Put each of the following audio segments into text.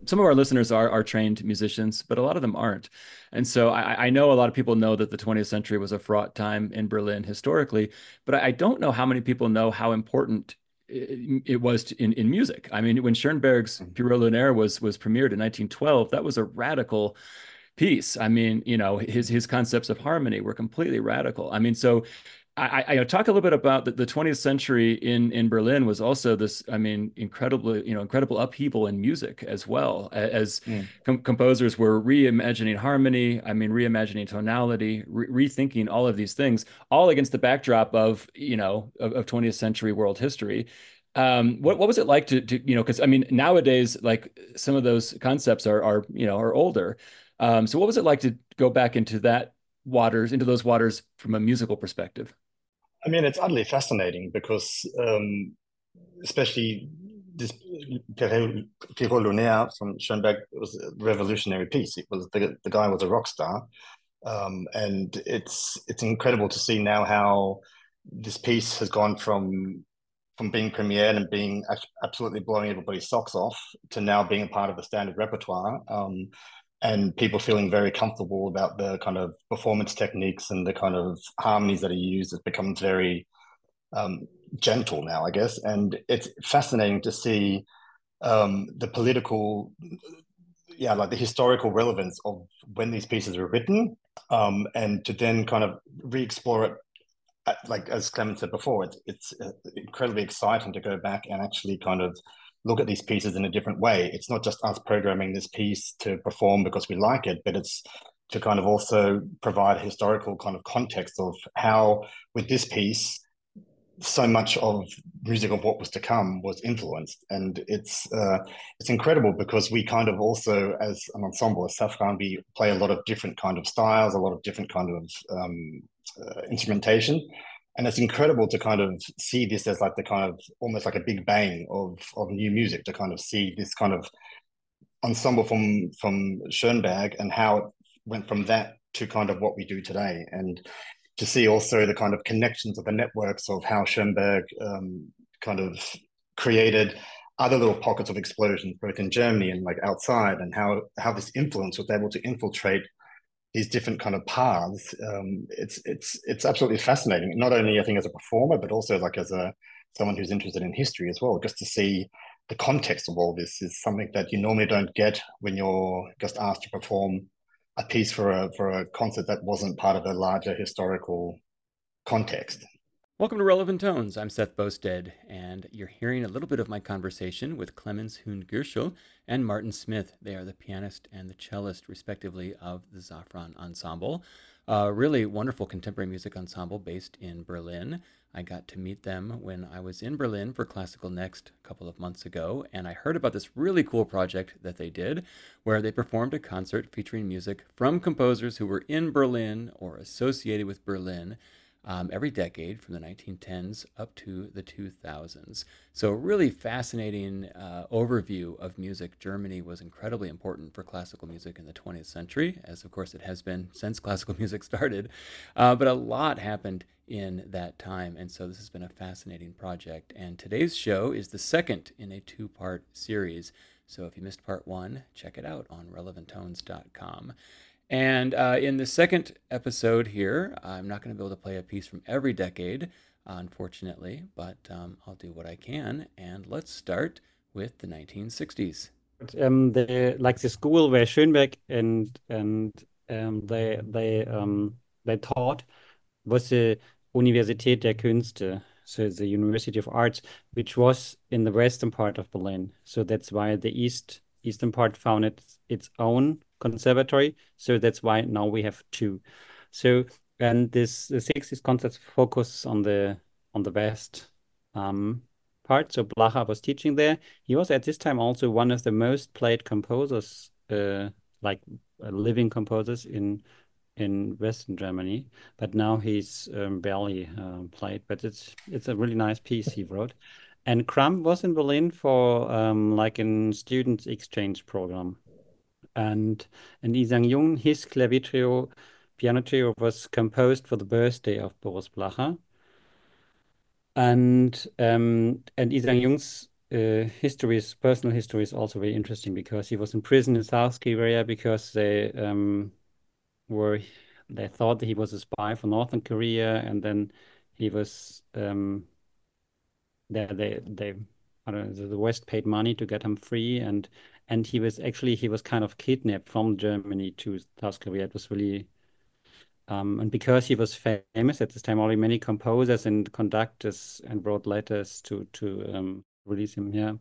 some of our listeners are trained musicians, but a lot of them aren't. And so I know a lot of people know that the 20th century was a fraught time in Berlin historically, but I don't know how many people know how important it was in music. I mean, when Schoenberg's Pierrot Lunaire was premiered in 1912, that was a radical piece. I mean, his concepts of harmony were completely radical. I mean, so I talk a little bit about the 20th century in Berlin was also this, I mean, incredible upheaval in music as well as Mm. composers were reimagining harmony. I mean, reimagining tonality, rethinking all of these things, all against the backdrop of, of 20th century world history. What was it like because I mean, nowadays, like some of those concepts are older. So what was it like to go back into those waters from a musical perspective? I mean, it's utterly fascinating because, especially this Pierrot Lunaire from Schoenberg was a revolutionary piece. It was the guy was a rock star, and it's incredible to see now how this piece has gone from being premiered and being absolutely blowing everybody's socks off to now being a part of the standard repertoire. And people feeling very comfortable about the kind of performance techniques and the kind of harmonies that are used. It becomes very um, gentle now, I guess. And it's fascinating to see the political, yeah, like the historical relevance of when these pieces were written, and to then kind of re-explore it. Like as Clement said before, it's incredibly exciting to go back and actually kind of look at these pieces in a different way. It's not just us programming this piece to perform because we like it, but it's to kind of also provide a historical kind of context of how, with this piece, so much of music of what was to come was influenced, and it's incredible because we kind of also, as an ensemble, as Safran, we play a lot of different kind of styles, a lot of different kind of instrumentation, and it's incredible to kind of see this as like the kind of almost like a big bang of new music, to kind of see this kind of ensemble from Schoenberg and how it went from that to kind of what we do today, and to see also the kind of connections of the networks of how Schoenberg kind of created other little pockets of explosions, both in Germany and like outside, and how this influence was able to infiltrate these different kind of paths. It's absolutely fascinating. Not only I think as a performer, but also like as a someone who's interested in history as well. Just to see the context of all this is something that you normally don't get when you're just asked to perform a piece for a concert that wasn't part of a larger historical context. Welcome to Relevant Tones. I'm Seth Bosted, and you're hearing a little bit of my conversation with Clemens Hoon-Gürschel and Martin Smith. They are the pianist and the cellist, respectively, of the Safran Ensemble, a really wonderful contemporary music ensemble based in Berlin. I got to meet them when I was in Berlin for Classical Next a couple of months ago, and I heard about this really cool project that they did where they performed a concert featuring music from composers who were in Berlin or associated with Berlin every decade from the 1910s up to the 2000s. So, really fascinating overview of music. Germany was incredibly important for classical music in the 20th century, as of course it has been since classical music started. But a lot happened in that time. And so, this has been a fascinating project. And today's show is the second in a two-part series. So, if you missed part one, check it out on relevanttones.com. And in the second episode here, I'm not going to be able to play a piece from every decade, unfortunately, but I'll do what I can. And let's start with the 1960s. The school where Schönberg and they taught was the Universität der Künste, so the University of Arts, which was in the western part of Berlin. So that's why the eastern part founded its own conservatory. So that's why now we have two. So and this the 60s concerts focus on the west part. So Blacher was teaching there. He was at this time also one of the most played composers, like living composers in Western Germany. But now he's barely played. But it's a really nice piece he wrote. And Crumb was in Berlin for like a student exchange program. And Lee Sang-jung, his clavier trio, piano trio was composed for the birthday of Boris Blacher. And Lee Sang-jung's personal history is also very interesting because he was in prison in South Korea because were they thought that he was a spy for Northern Korea, and then he was they I don't know, the West paid money to get him free, and he was kind of kidnapped from Germany to South Korea. It was really and because he was famous at this time, already many composers and conductors and wrote letters to release him. Yeah.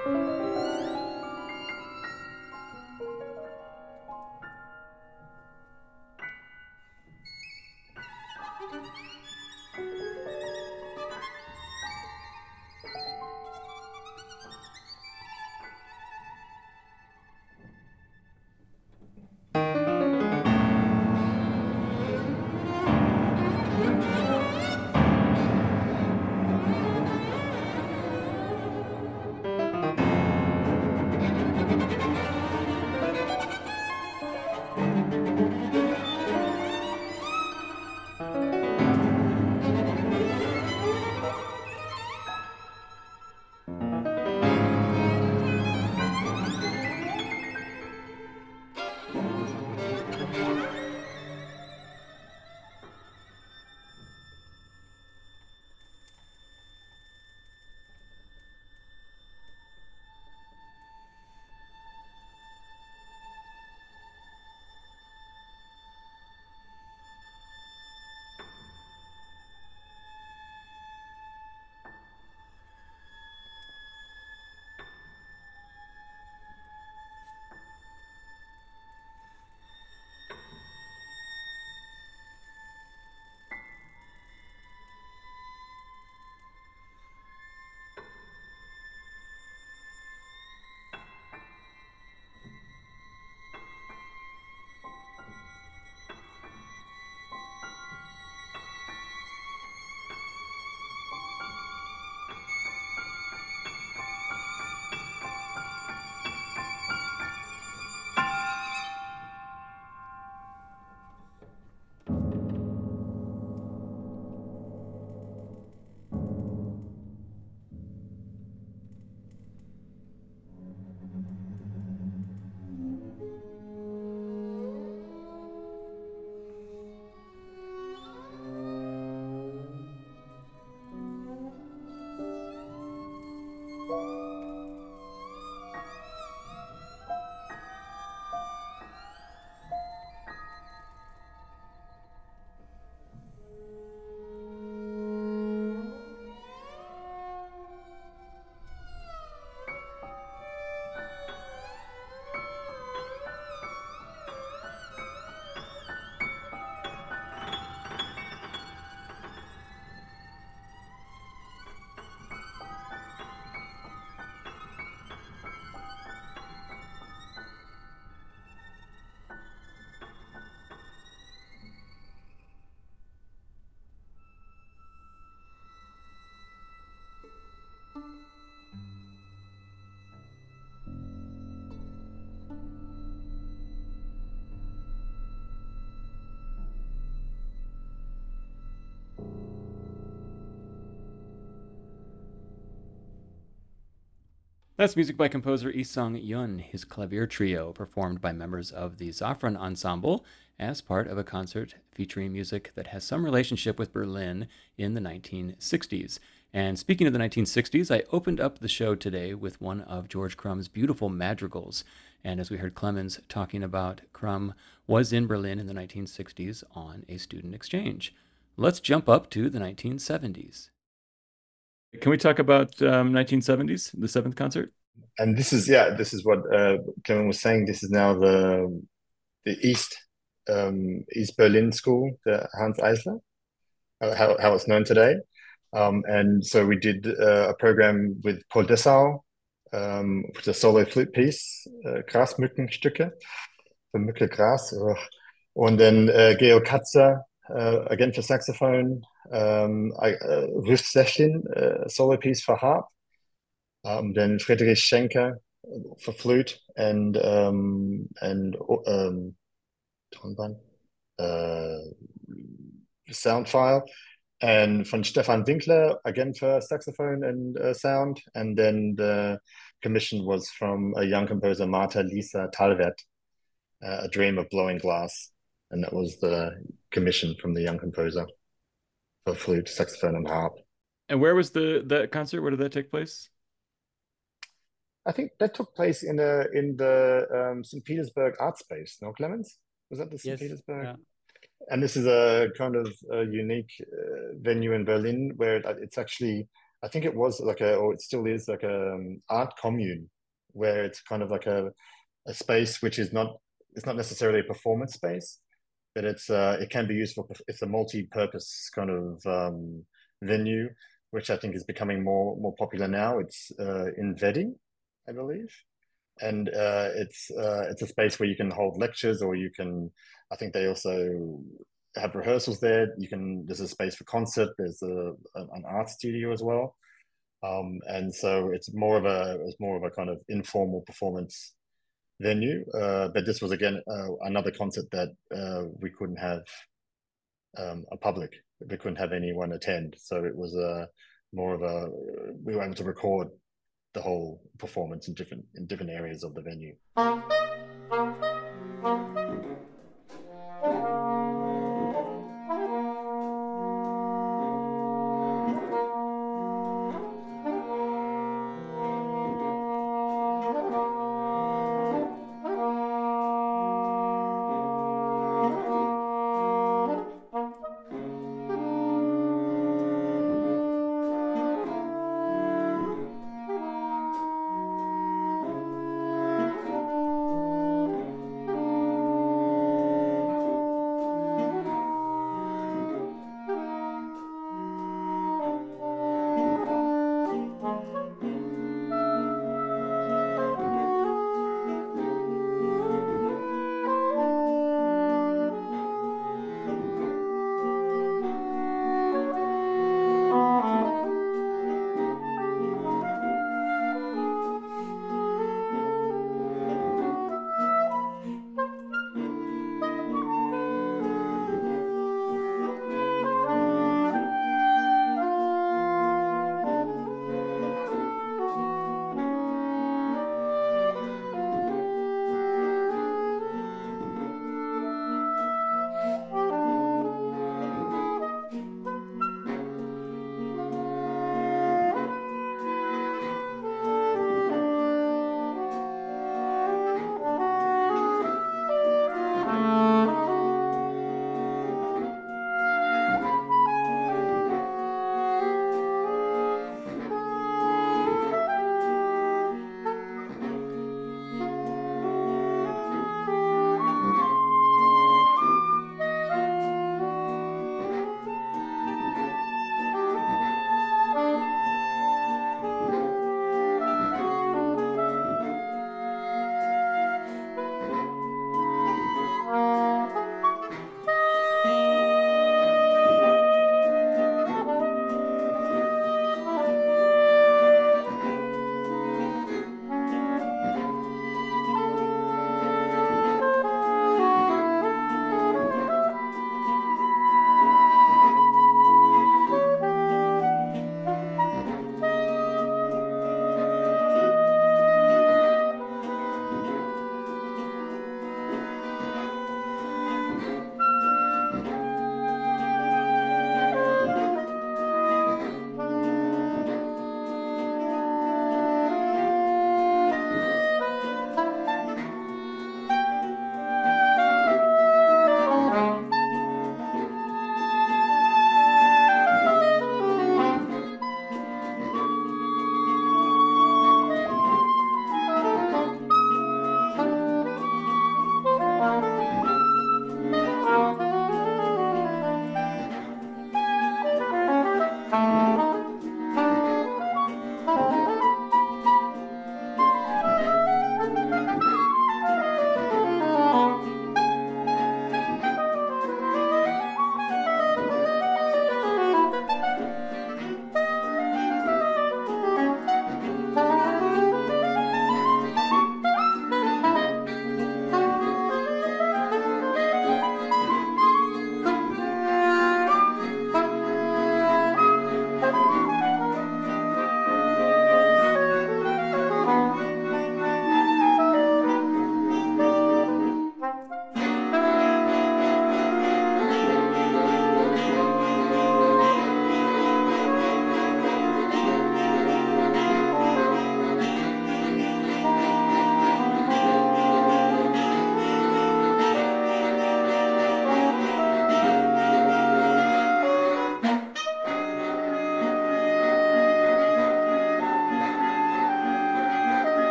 That's music by composer Yi Sung Yun, his clavier trio, performed by members of the Zafran Ensemble as part of a concert featuring music that has some relationship with Berlin in the 1960s. And speaking of the 1960s, I opened up the show today with one of George Crumb's beautiful madrigals. And as we heard Clemens talking about, Crumb was in Berlin in the 1960s on a student exchange. Let's jump up to the 1970s. Can we talk about 1970s, the seventh concert? And this is what Clement was saying. This is now the East Berlin School, the Hans Eisler, how it's known today. And so we did a program with Paul Dessau, with a solo flute piece, Grasmückenstücke, für Mücke Gras. And then Georg Katzer, again for saxophone, Rüst Sechlin, solo piece for harp, then Friedrich Schenker for flute and Tonband, sound file, and von Stefan Winkler again for saxophone and sound. And then the commission was from a young composer, Martha Lisa Talwert, A Dream of Blowing Glass, and that was the commission from the young composer for flute, saxophone, and harp. And where was that concert? Where did that take place? I think that took place in the St. Petersburg Art Space. No, Clemens? Was that the St. Yes, Petersburg? yeah. And this is a kind of a unique venue in Berlin where it's actually I think it was like or it still is like a art commune, where it's kind of like a space which is not, it's not necessarily a performance space, but it can be used for, it's a multi-purpose kind of venue, which I think is becoming more popular now. It's in Vedding, I believe, and it's a space where you can hold lectures, or you can, I think they also have rehearsals there. There's a space for concert. There's an art studio as well, and so it's more of a kind of informal performance venue. But this was again another concert that we couldn't have a public. We couldn't have anyone attend, so it was more of a, we were able to record the whole performance in different areas of the venue.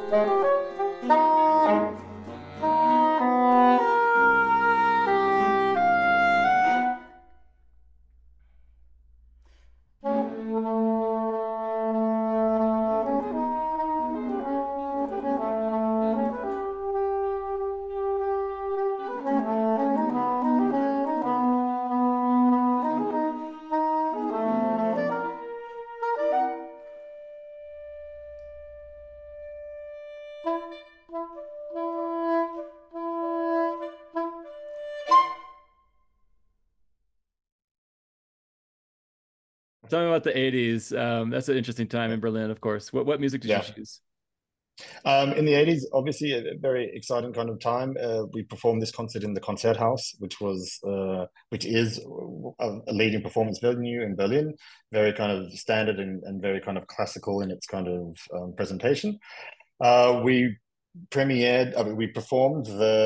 Tell me about the 80s. That's an interesting time in Berlin, of course. What music did you Yeah. choose? In the 80s, obviously a very exciting kind of time. We performed this concert in the Konzerthaus, which is a leading performance venue in Berlin, very kind of standard and very kind of classical in its kind of presentation. We we performed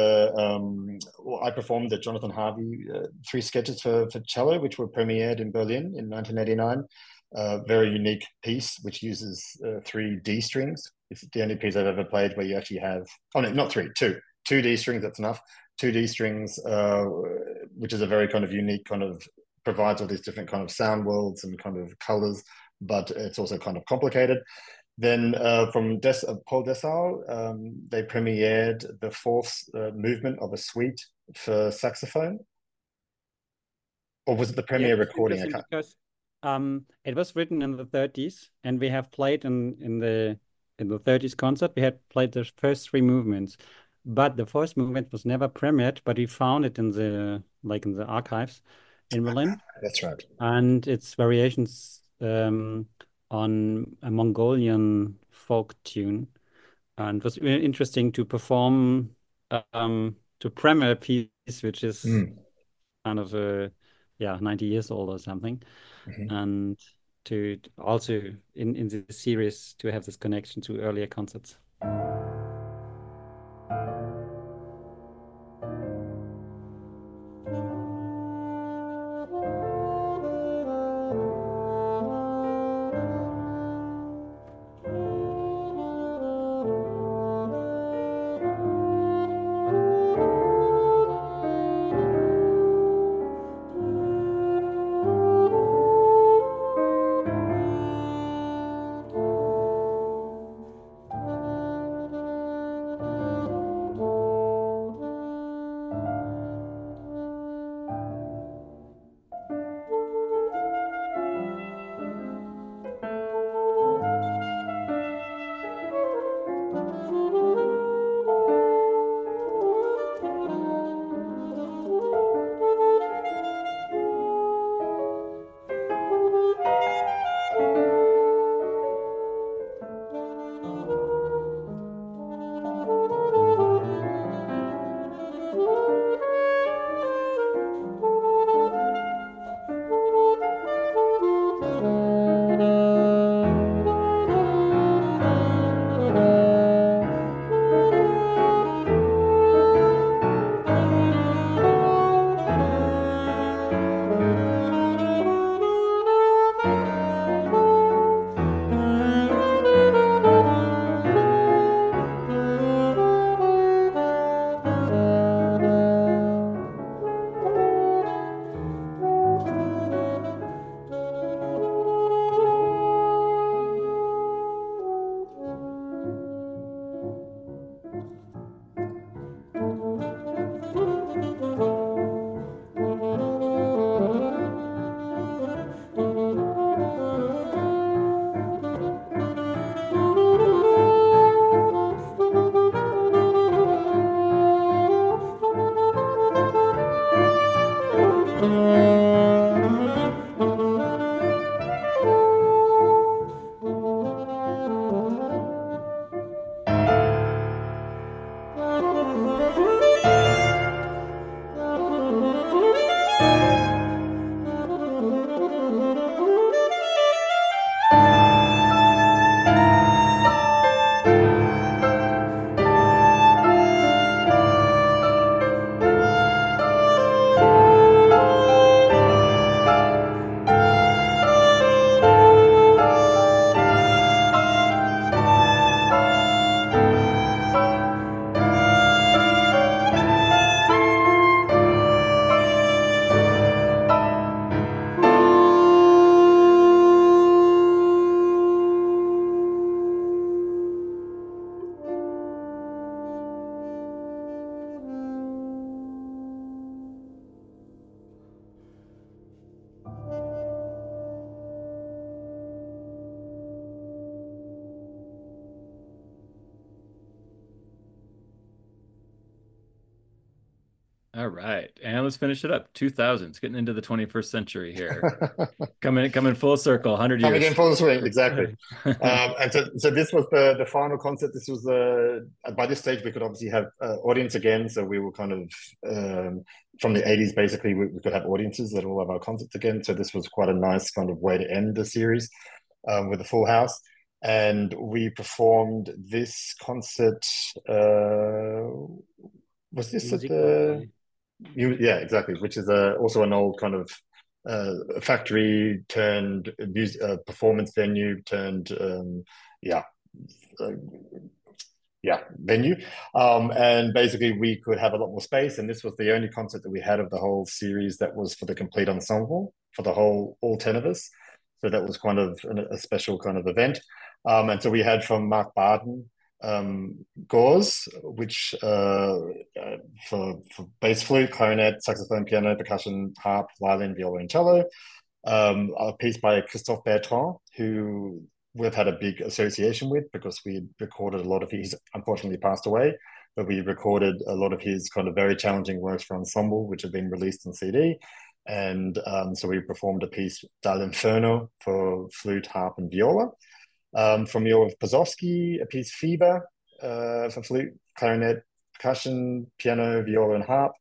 I performed the Jonathan Harvey three sketches for cello, which were premiered in Berlin in 1989. Very unique piece, which uses three D strings. It's the only piece I've ever played where you actually have, oh no, not three, two D strings, that's enough. Two D strings, which is a very kind of unique kind of, provides all these different kind of sound worlds and kind of colors, but it's also kind of complicated. Then from Paul Dessau, they premiered the fourth movement of a suite for saxophone. Or was it the premiere recording? I can't. Because it was written in the 30s, and we have played in the 30s concert. We had played the first three movements, but the fourth movement was never premiered. But we found it in the archives in Berlin. That's right. And it's variations on a Mongolian folk tune, and it was really interesting to perform to premiere a piece which is kind of 90 years old or something, and to also in the series to have this connection to earlier concerts. All right. And let's finish it up. 2000s, getting into the 21st century here. Coming full circle, 100 Coming years. in full swing, exactly. And so this was the final concert. This was by this stage we could obviously have audience again. So we were kind of from the 80s basically we could have audiences at all of our concerts again. So this was quite a nice kind of way to end the series with a full house. And we performed this concert. Was this at the? Yeah, exactly. Which is also an old kind of factory turned music performance venue turned yeah uh, yeah venue, and basically we could have a lot more space, and this was the only concert that we had of the whole series that was for the complete ensemble for the whole all 10 of us. So that was kind of a special kind of event, and so we had from Mark Barden gauze, which for bass flute, clarinet, saxophone, piano, percussion, harp, violin, viola, and cello. A piece by Christophe Bertrand, who we've had a big association with because we recorded a lot of his, unfortunately passed away, but we recorded a lot of his kind of very challenging works for ensemble, which have been released on CD. And so we performed a piece, Dall'Inferno, for flute, harp, and viola. From Jozef Pasowski, a piece Fever for flute, clarinet, percussion, piano, viola, and harp.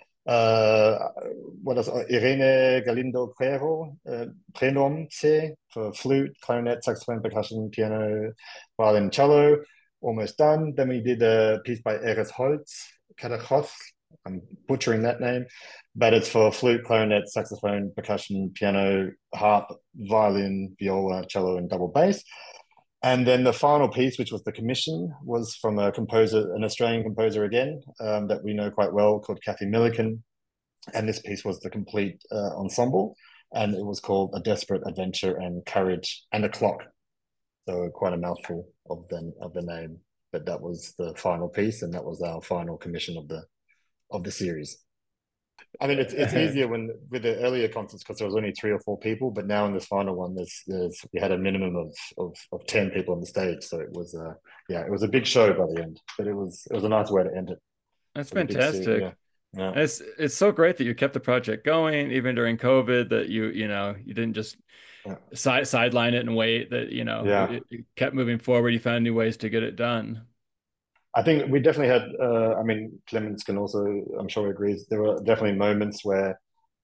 What else? Irene Galindo Prero, Prenom C for flute, clarinet, saxophone, percussion, piano, violin, cello. Almost done. Then we did a piece by Erez Holz, Karachoth. I'm butchering that name, but it's for flute, clarinet, saxophone, percussion, piano, harp, violin, viola, cello, and double bass. And then the final piece, which was the commission, was from a composer, an Australian composer again, that we know quite well, called Kathy Milliken. And this piece was the complete ensemble, and it was called A Desperate Adventure and Courage and a Clock. So quite a mouthful of the name, but that was the final piece, and that was our final commission of the series. I mean, it's easier when with the earlier concerts because there was only 3 or 4 people, but now in this final one, we had a minimum of 10 people on the stage, so it was it was a big show by the end, but it was a nice way to end it. That's fantastic. Yeah. Yeah. It's so great that you kept the project going even during COVID. That you didn't just sideline it and wait. That it kept moving forward. You found new ways to get it done. I think we definitely had. I mean, Clemens can also, I'm sure, agrees. There were definitely moments where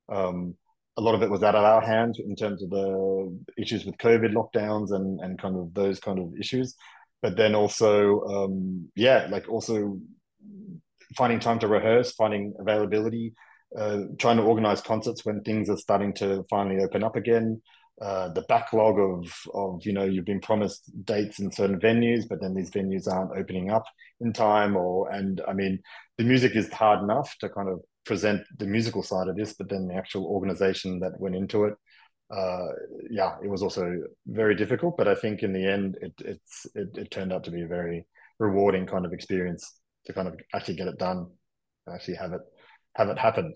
a lot of it was out of our hands in terms of the issues with COVID lockdowns and kind of those kind of issues. But then also, like also finding time to rehearse, finding availability, trying to organize concerts when things are starting to finally open up again. The backlog of you've been promised dates in certain venues, but then these venues aren't opening up in time, and I mean the music is hard enough to kind of present the musical side of this, but then the actual organization that went into it, it was also very difficult. But I think in the end, it turned out to be a very rewarding kind of experience to kind of actually get it done, actually have it happen.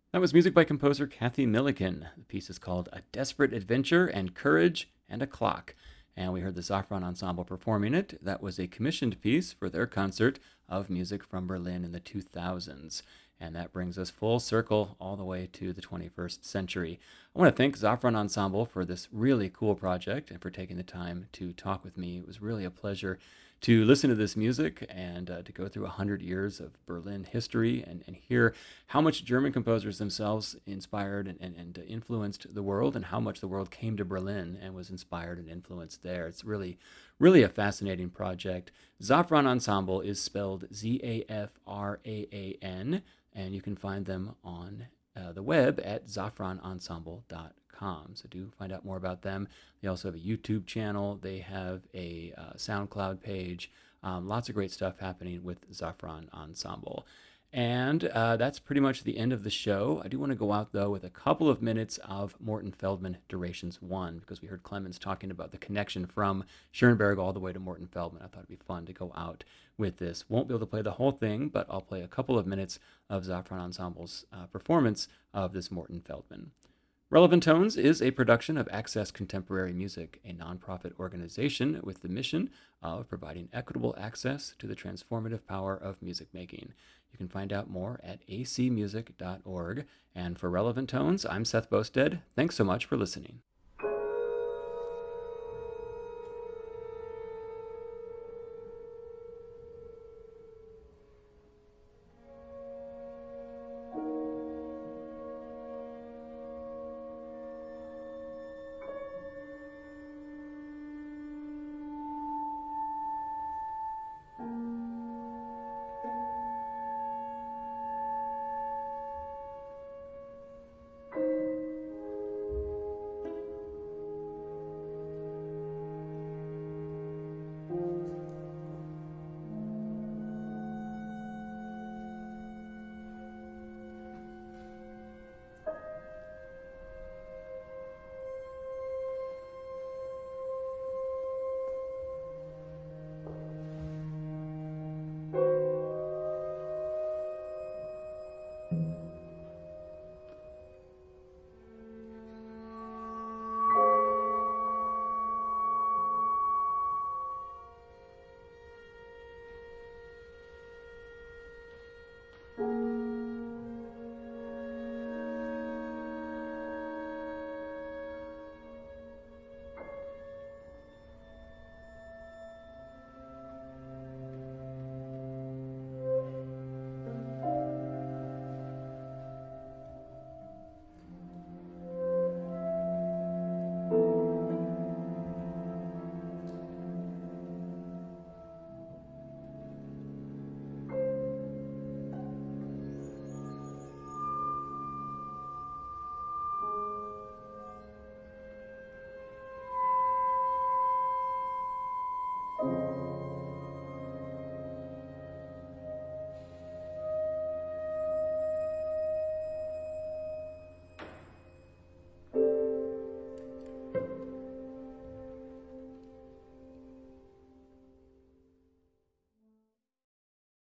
That was music by composer Kathy Milliken. The piece is called A Desperate Adventure and Courage and a Clock. And we heard the Safran Ensemble performing it. That was a commissioned piece for their concert of music from Berlin in the 2000s. And that brings us full circle all the way to the 21st century. I want to thank Safran Ensemble for this really cool project and for taking the time to talk with me. It was really a pleasure to listen to this music and to go through 100 years of Berlin history and hear how much German composers themselves inspired and influenced the world, and how much the world came to Berlin and was inspired and influenced there. It's really, really a fascinating project. Safran Ensemble is spelled Zafraan, and you can find them on the web at zafranensemble.com. So do find out more about them. They also have a YouTube channel. They have a SoundCloud page. Lots of great stuff happening with Safran Ensemble. And that's pretty much the end of the show. I do want to go out, though, with a couple of minutes of Morton Feldman Durations 1, because we heard Clemens talking about the connection from Schoenberg all the way to Morton Feldman. I thought it'd be fun to go out with this. Won't be able to play the whole thing, but I'll play a couple of minutes of Safran Ensemble's performance of this Morton Feldman. Relevant Tones is a production of Access Contemporary Music, a nonprofit organization with the mission of providing equitable access to the transformative power of music making. You can find out more at acmusic.org. And for Relevant Tones, I'm Seth Bosted. Thanks so much for listening.